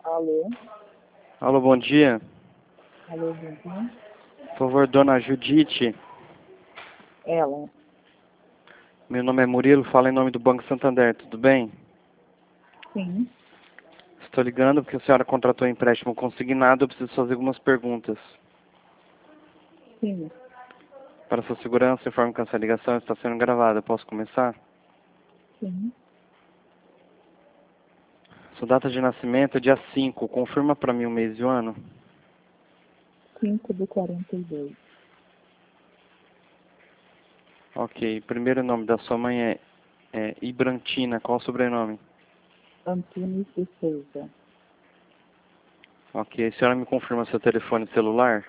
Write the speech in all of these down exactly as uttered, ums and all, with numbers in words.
Alô? Alô, bom dia. Alô, bom dia. Por favor, dona Judite. Ela? Meu nome é Murilo, falo em nome do Banco Santander, tudo bem? Sim. Estou ligando porque a senhora contratou um empréstimo consignado, eu preciso fazer algumas perguntas. Sim. Para sua segurança, informo que essa ligação está sendo gravada. Posso começar? Sim. Sua data de nascimento é dia cinco. Confirma para mim o mês e o ano. cinco do quarenta e dois. Ok. Primeiro nome da sua mãe é, é Ibrantina. Qual o sobrenome? Antunes de Souza. Ok. A senhora me confirma seu telefone celular?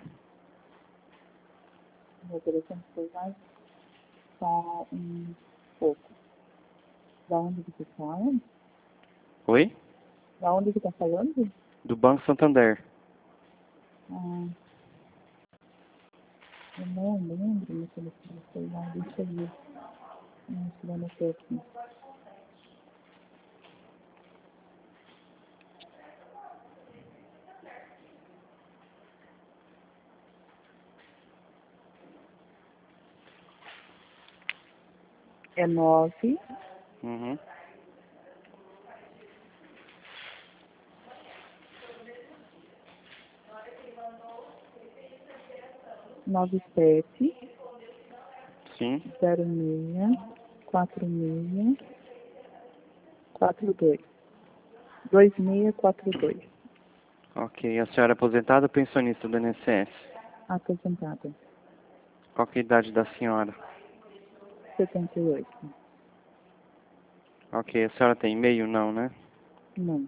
Meu telefone celular só um pouco. Da onde que você fala? Oi? Da onde que tá falando? Do Banco Santander. Ah, eu não lembro meu telefone celular. Deixa eu ver. Não, se eu anotei aqui. É nove, Uhum. nove sete, Sim. zero seis, quatro seis, quatro dois. dois seis quatro dois. Ok. A senhora é aposentada ou pensionista do I N S S? Aposentada. Qual que é a idade da senhora? setenta e oito. Ok. A senhora tem e-mail? Não, né? Não.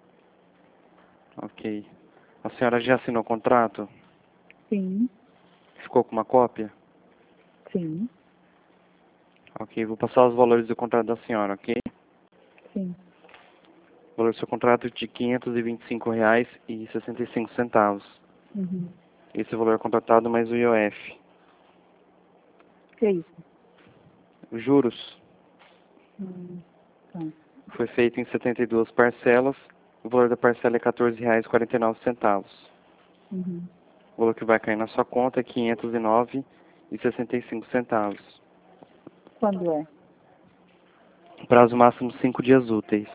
Ok. A senhora já assinou o contrato? Sim. Ficou com uma cópia? Sim. Ok. Vou passar os valores do contrato da senhora, ok? Sim. O valor do seu contrato é de quinhentos e vinte e cinco reais e sessenta e cinco centavos. Uhum. Esse é o valor contratado mais o I O F. Que é isso? Os juros Hum, tá. foi feito em setenta e duas parcelas. O valor da parcela é quatorze reais e quarenta e nove centavos. Uhum. O valor que vai cair na sua conta é quinhentos e nove reais e sessenta e cinco centavos. Quando é? Prazo máximo cinco dias úteis.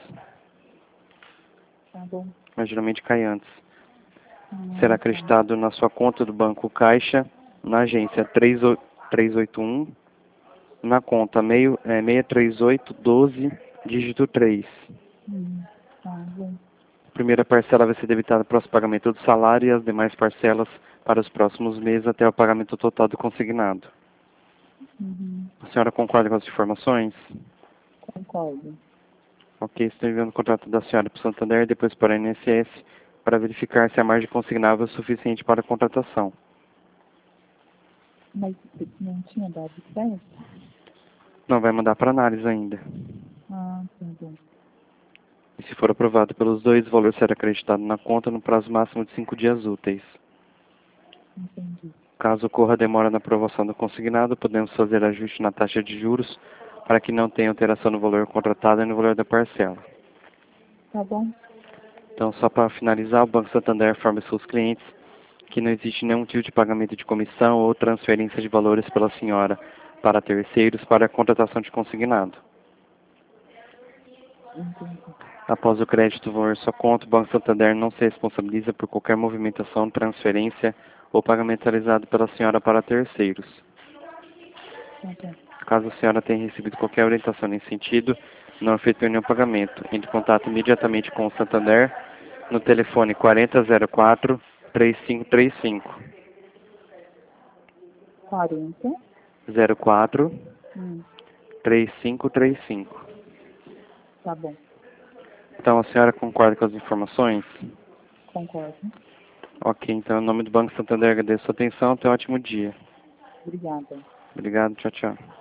Tá bom. Mas geralmente cai antes. Será Ah, tá. acreditado na sua conta do Banco Caixa, na agência três oito oito um, na conta meio, é, seis três oito um dois, dígito três. Hum, tá bom. A primeira parcela vai ser debitada para o pagamento do salário e as demais parcelas para os próximos meses até o pagamento total do consignado. Uhum. A senhora concorda com as informações? Concordo. Ok, estou enviando o contrato da senhora para o Santander e depois para a I N S S para verificar se a margem consignável é suficiente para a contratação. Mas não tinha dado certo? Não vai mandar para análise ainda. Ah, tá bom. E se for aprovado pelos dois, o valor será acreditado na conta no prazo máximo de cinco dias úteis. Entendi. Caso ocorra demora na aprovação do consignado, podemos fazer ajuste na taxa de juros para que não tenha alteração no valor contratado e no valor da parcela. Tá bom? Então, só para finalizar, o Banco Santander informa seus clientes que não existe nenhum tipo de pagamento de comissão ou transferência de valores pela senhora para terceiros para a contratação de consignado. Entendi. Após o crédito volver sua conta, o Banco Santander não se responsabiliza por qualquer movimentação, transferência ou pagamento realizado pela senhora para terceiros. Tá bom. Caso a senhora tenha recebido qualquer orientação nesse sentido, não efetue nenhum pagamento. Entre em contato imediatamente com o Santander no telefone quarenta zero quatro, três cinco três cinco. quarenta. zero quatro, Hum, três cinco três cinco. tá bom. Então a senhora concorda com as informações? Concordo. Ok, então em nome do Banco Santander agradeço a sua atenção. Tenha um ótimo dia. Obrigada. Obrigado, tchau, tchau.